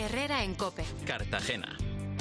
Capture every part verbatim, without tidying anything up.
Herrera en COPE. Cartagena.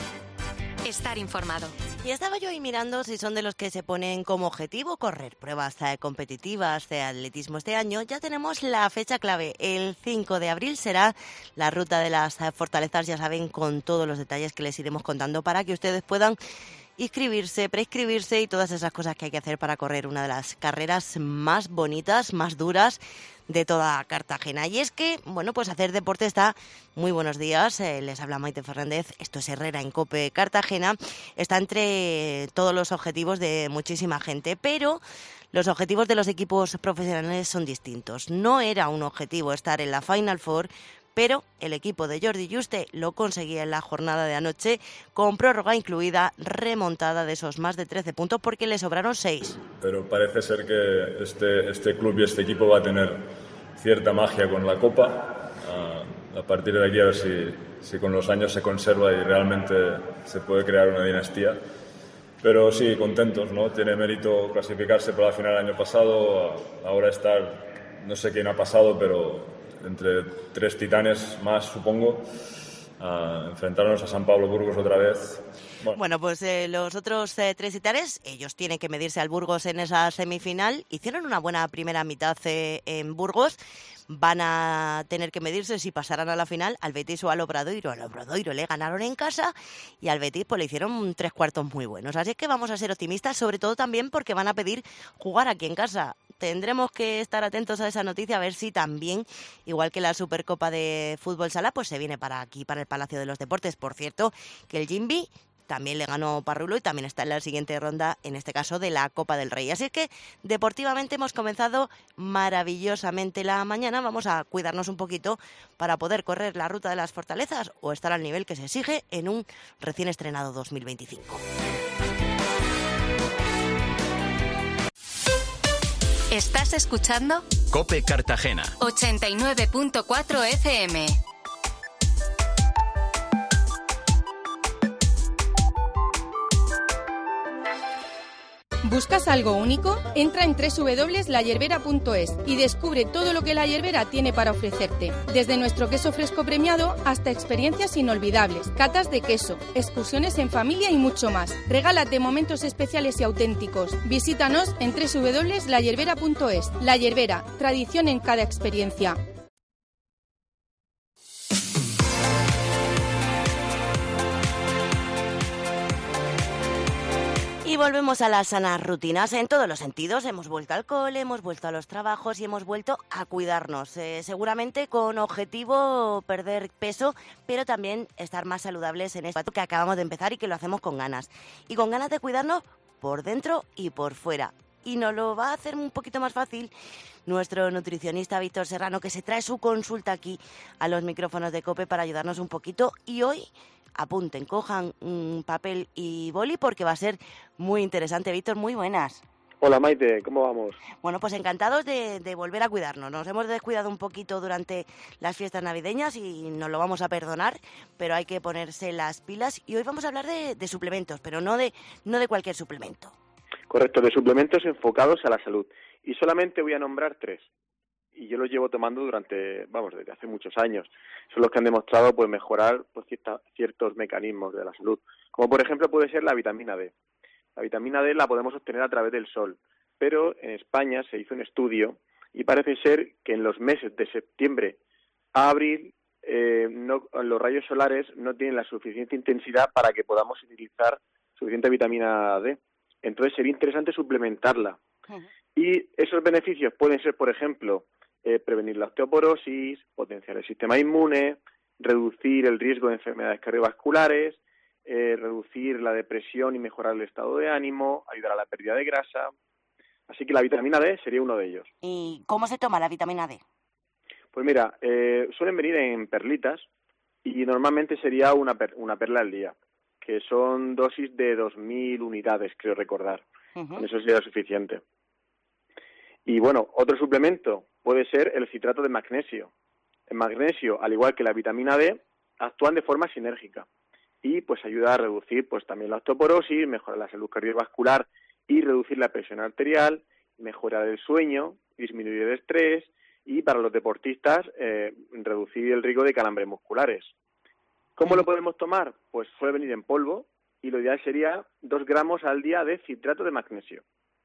Estar informado. Y estaba yo ahí mirando si son de los que se ponen como objetivo correr pruebas eh, competitivas de atletismo este año. Ya tenemos la fecha clave. El cinco de abril será la ruta de las eh, fortalezas, ya saben, con todos los detalles que les iremos contando para que ustedes puedan inscribirse, prescribirse y todas esas cosas que hay que hacer para correr una de las carreras más bonitas, más duras de toda Cartagena. Y es que, bueno, pues hacer deporte está... Muy buenos días, eh, les habla Maite Fernández, esto es Herrera en COPE Cartagena. Está entre todos los objetivos de muchísima gente, pero los objetivos de los equipos profesionales son distintos. No era un objetivo estar en la Final Four, pero el equipo de Jordi Juste lo conseguía en la jornada de anoche, con prórroga incluida, remontada de esos más de trece puntos porque le sobraron seis. Pero parece ser que este, este club y este equipo va a tener cierta magia con la Copa. A partir de aquí a ver si, si con los años se conserva y realmente se puede crear una dinastía. Pero sí, contentos, ¿no? Tiene mérito clasificarse para la final el año pasado, ahora estar, no sé quién ha pasado, pero entre tres titanes más, supongo, a enfrentarnos a San Pablo Burgos otra vez. Bueno, bueno pues eh, los otros eh, tres titanes, ellos tienen que medirse al Burgos en esa semifinal. Hicieron una buena primera mitad eh, en Burgos. Van a tener que medirse si pasarán a la final al Betis o al Obradoiro. Al Obradoiro le ganaron en casa y al Betis pues le hicieron tres cuartos muy buenos. Así es que vamos a ser optimistas, sobre todo también porque van a pedir jugar aquí en casa. Tendremos que estar atentos a esa noticia, a ver si también, igual que la Supercopa de Fútbol Sala, pues se viene para aquí, para el Palacio de los Deportes. Por cierto, que el Jimby también le ganó Parrulo y también está en la siguiente ronda, en este caso de la Copa del Rey. Así que deportivamente hemos comenzado maravillosamente la mañana. Vamos a cuidarnos un poquito para poder correr la ruta de las fortalezas o estar al nivel que se exige en un recién estrenado dos mil veinticinco. ¿Estás escuchando? COPE Cartagena. ochenta y nueve punto cuatro F M. ¿Buscas algo único? Entra en doble u doble u doble u punto la yerbera punto es y descubre todo lo que La Yerbera tiene para ofrecerte. Desde nuestro queso fresco premiado hasta experiencias inolvidables, catas de queso, excursiones en familia y mucho más. Regálate momentos especiales y auténticos. Visítanos en doble u doble u doble u punto la yerbera punto es. La Yerbera, tradición en cada experiencia. Y volvemos a las sanas rutinas en todos los sentidos. Hemos vuelto al cole, hemos vuelto a los trabajos y hemos vuelto a cuidarnos. Eh, seguramente con objetivo perder peso, pero también estar más saludables en este que acabamos de empezar y que lo hacemos con ganas. Y con ganas de cuidarnos por dentro y por fuera. Y nos lo va a hacer un poquito más fácil nuestro nutricionista Víctor Serrano, que se trae su consulta aquí a los micrófonos de COPE para ayudarnos un poquito. Y hoy... apunten, cojan un papel y boli porque va a ser muy interesante. Víctor, muy buenas. Hola Maite, ¿cómo vamos? Bueno, pues encantados de, de volver a cuidarnos. Nos hemos descuidado un poquito durante las fiestas navideñas y nos lo vamos a perdonar, pero hay que ponerse las pilas. Y hoy vamos a hablar de, de suplementos, pero no de, no de cualquier suplemento. Correcto, de suplementos enfocados a la salud. Y solamente voy a nombrar tres. Y yo los llevo tomando durante, vamos, desde hace muchos años. Son los que han demostrado pues mejorar pues, cierta, ciertos mecanismos de la salud. Como por ejemplo puede ser la vitamina D. La vitamina D la podemos obtener a través del sol, pero en España se hizo un estudio y parece ser que en los meses de septiembre a abril eh, no, los rayos solares no tienen la suficiente intensidad para que podamos utilizar suficiente vitamina D. Entonces sería interesante suplementarla. Uh-huh. Y esos beneficios pueden ser, por ejemplo, Eh, prevenir la osteoporosis, potenciar el sistema inmune, reducir el riesgo de enfermedades cardiovasculares, eh, reducir la depresión y mejorar el estado de ánimo, ayudar a la pérdida de grasa. Así que la vitamina D sería uno de ellos. ¿Y cómo se toma la vitamina D? Pues mira, eh, suelen venir en perlitas y normalmente sería una, per- una perla al día, que son dosis de dos mil unidades, creo recordar. Uh-huh. Con eso sería suficiente. Y bueno, otro suplemento puede ser el citrato de magnesio. El magnesio, al igual que la vitamina D, actúan de forma sinérgica y pues ayuda a reducir pues también la osteoporosis, mejorar la salud cardiovascular y reducir la presión arterial, mejorar el sueño, disminuir el estrés y para los deportistas eh, reducir el riesgo de calambres musculares. ¿Cómo lo podemos tomar? Pues suele venir en polvo y lo ideal sería dos gramos al día de citrato de magnesio.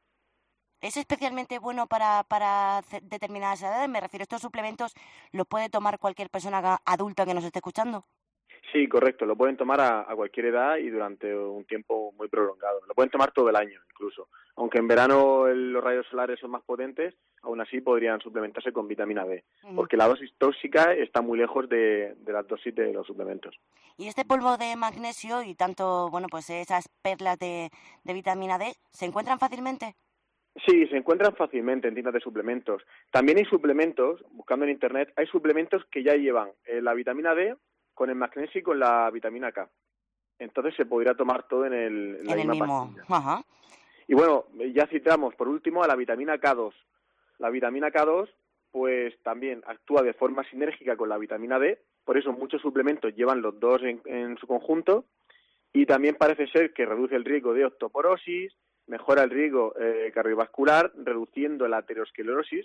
¿Es especialmente bueno para, para determinadas edades? Me refiero, ¿estos suplementos los puede tomar cualquier persona adulta que nos esté escuchando? Sí, correcto. Lo pueden tomar a, a cualquier edad y durante un tiempo muy prolongado. Lo pueden tomar todo el año, incluso. Aunque en verano el, los rayos solares son más potentes, aún así podrían suplementarse con vitamina D, uh-huh. porque la dosis tóxica está muy lejos de, de la dosis de los suplementos. ¿Y este polvo de magnesio y tanto, bueno, pues esas perlas de, de vitamina D, se encuentran fácilmente? Sí, se encuentran fácilmente en tiendas de suplementos. También hay suplementos, buscando en internet, hay suplementos que ya llevan eh, la vitamina D con el magnesio y con la vitamina K. Entonces se podría tomar todo en, el, en la en misma el mismo. pastilla. Ajá. Y bueno, ya citamos por último a la vitamina K dos. La vitamina K dos pues también actúa de forma sinérgica con la vitamina D, por eso muchos suplementos llevan los dos en, en su conjunto, y también parece ser que reduce el riesgo de osteoporosis, mejora el riesgo eh, cardiovascular, reduciendo la aterosclerosis,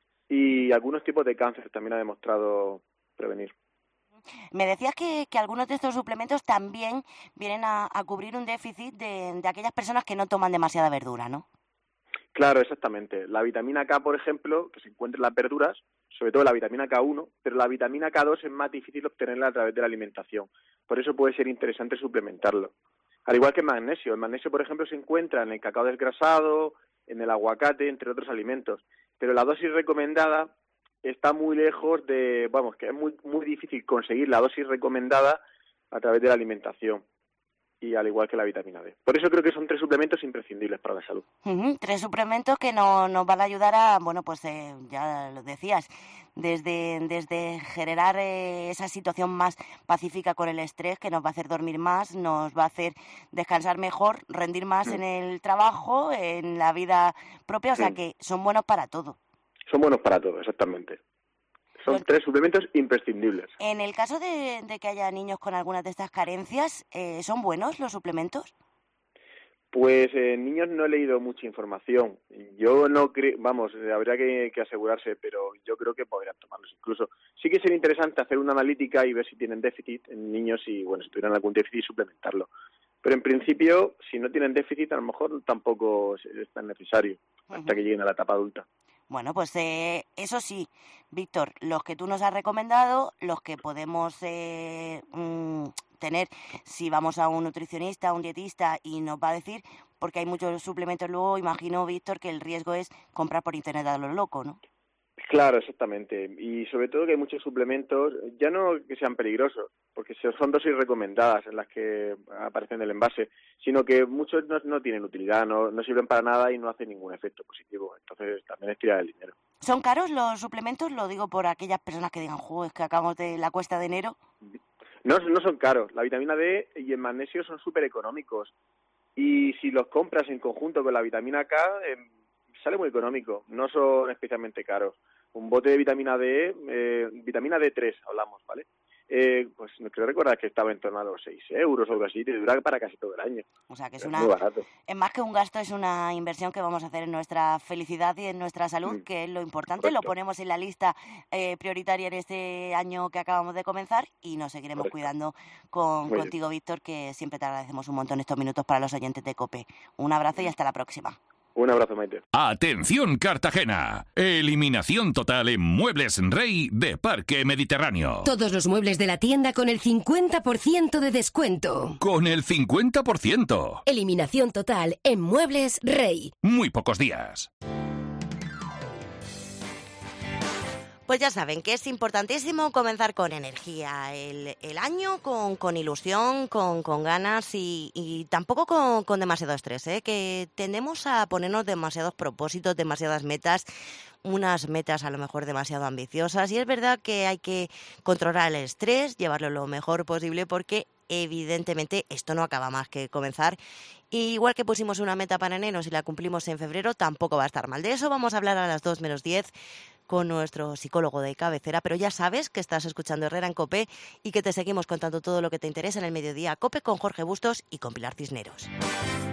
y algunos tipos de cáncer también ha demostrado prevenir. Me decías que, que algunos de estos suplementos también vienen a, a cubrir un déficit de, de aquellas personas que no toman demasiada verdura, ¿no? Claro, exactamente. La vitamina K, por ejemplo, que se encuentra en las verduras, sobre todo la vitamina K uno, pero la vitamina K dos es más difícil obtenerla a través de la alimentación. Por eso puede ser interesante suplementarlo. Al igual que el magnesio. El magnesio, por ejemplo, se encuentra en el cacao desgrasado, en el aguacate, entre otros alimentos. Pero la dosis recomendada está muy lejos de, vamos, que es muy muy difícil conseguir la dosis recomendada a través de la alimentación, y al igual que la vitamina D. Por eso creo que son tres suplementos imprescindibles para la salud. Uh-huh. Tres suplementos que no, nos van a ayudar a, bueno, pues eh, ya lo decías, desde, desde generar eh, esa situación más pacífica con el estrés, que nos va a hacer dormir más, nos va a hacer descansar mejor, rendir más mm. en el trabajo, en la vida propia, o sea mm. que son buenos para todo. Son buenos para todo, exactamente. Son Los... tres suplementos imprescindibles. En el caso de, de que haya niños con algunas de estas carencias, eh, ¿son buenos los suplementos? Pues en eh, niños no he leído mucha información. Yo no creo, vamos, habría que, que asegurarse, pero yo creo que podrían tomarlos. Incluso sí que sería interesante hacer una analítica y ver si tienen déficit en niños y, bueno, si tuvieran algún déficit, suplementarlo. Pero en principio, si no tienen déficit, a lo mejor tampoco es tan necesario uh-huh. hasta que lleguen a la etapa adulta. Bueno, pues eh, eso sí, Víctor, los que tú nos has recomendado, los que podemos eh, mmm, tener si vamos a un nutricionista, a un dietista y nos va a decir, porque hay muchos suplementos luego, imagino, Víctor, que el riesgo es comprar por internet a lo loco, ¿no? Claro, exactamente. Y sobre todo que hay muchos suplementos, ya no que sean peligrosos, porque son dosis recomendadas en las que aparecen en el envase, sino que muchos no, no tienen utilidad, no, no sirven para nada y no hacen ningún efecto positivo. Entonces también es tirar el dinero. ¿Son caros los suplementos? Lo digo por aquellas personas que digan, joder, es que acabamos de la cuesta de enero. No, no son caros. La vitamina D y el magnesio son súper económicos. Y si los compras en conjunto con la vitamina K, eh, sale muy económico. No son especialmente caros. Un bote de vitamina D, eh, vitamina D tres hablamos, ¿vale? Eh, pues creo recordar que estaba en torno a los seis euros o algo así, te dura para casi todo el año. O sea que es, es una, muy barato. Es más que un gasto, es una inversión que vamos a hacer en nuestra felicidad y en nuestra salud, mm. que es lo importante. Correcto. Lo ponemos en la lista eh, prioritaria en este año que acabamos de comenzar y nos seguiremos Correcto. cuidando con, contigo, Víctor, que siempre te agradecemos un montón estos minutos para los oyentes de COPE. Un abrazo y hasta la próxima. Un abrazo, Maite. Atención, Cartagena. Eliminación total en Muebles Rey de Parque Mediterráneo. Todos los muebles de la tienda con el cincuenta por ciento de descuento. Con el cincuenta por ciento. Eliminación total en Muebles Rey. Muy pocos días. Pues ya saben que es importantísimo comenzar con energía el, el año, con, con ilusión, con, con ganas y, y tampoco con, con demasiado estrés, ¿eh? Que tendemos a ponernos demasiados propósitos, demasiadas metas, unas metas a lo mejor demasiado ambiciosas, y es verdad que hay que controlar el estrés, llevarlo lo mejor posible, porque evidentemente esto no acaba más que comenzar. Y igual que pusimos una meta para enero, si la cumplimos en febrero tampoco va a estar mal. De eso vamos a hablar a las dos menos diez con nuestro psicólogo de cabecera, pero ya sabes que estás escuchando Herrera en COPE y que te seguimos contando todo lo que te interesa en el mediodía. COPE con Jorge Bustos y con Pilar Cisneros.